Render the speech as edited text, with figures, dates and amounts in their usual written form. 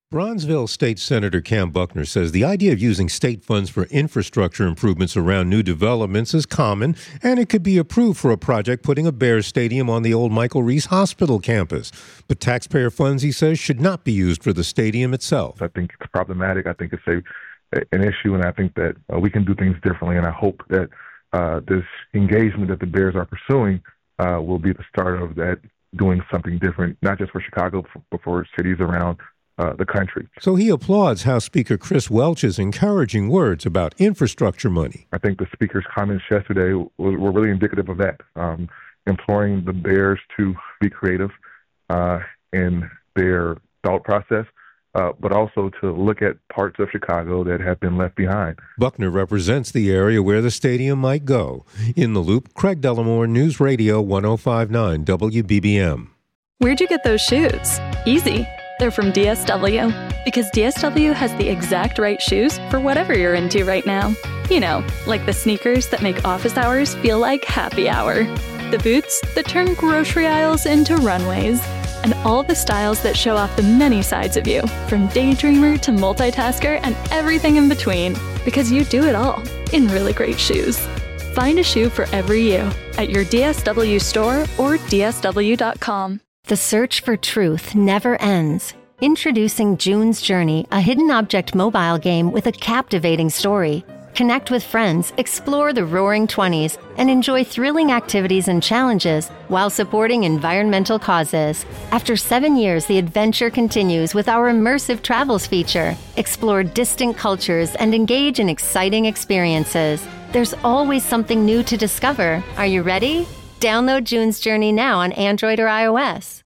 Bronzeville State Senator Cam Buckner says the idea of using state funds for infrastructure improvements around new developments is common, and it could be approved for a project putting a Bears stadium on the old Michael Reese Hospital campus. But taxpayer funds, he says, should not be used for the stadium itself. I think it's problematic. I think it's an issue, and I think that we can do things differently, and I hope that this engagement that the Bears are pursuing will be the start of that, doing something different, not just for Chicago, but for cities around the country. So he applauds House Speaker Chris Welch's encouraging words about infrastructure money. I think the Speaker's comments yesterday were really indicative of that, imploring the Bears to be creative in their thought process, but also to look at parts of Chicago that have been left behind. Buckner represents the area where the stadium might go. In the Loop, Craig Dellamore, News Radio 105.9 WBBM. Where'd you get those shoes? Easy. They're from DSW. Because DSW has the exact right shoes for whatever you're into right now. You know, like the sneakers that make office hours feel like happy hour. The boots that turn grocery aisles into runways. And all the styles that show off the many sides of you, from daydreamer to multitasker and everything in between. Because you do it all in really great shoes. Find a shoe for every you at your DSW store or DSW.com. The search for truth never ends. Introducing June's Journey, a hidden object mobile game with a captivating story. Connect with friends, explore the Roaring 20s, and enjoy thrilling activities and challenges while supporting environmental causes. After 7 years, the adventure continues with our immersive travels feature. Explore distant cultures and engage in exciting experiences. There's always something new to discover. Are you ready? Download June's Journey now on Android or iOS.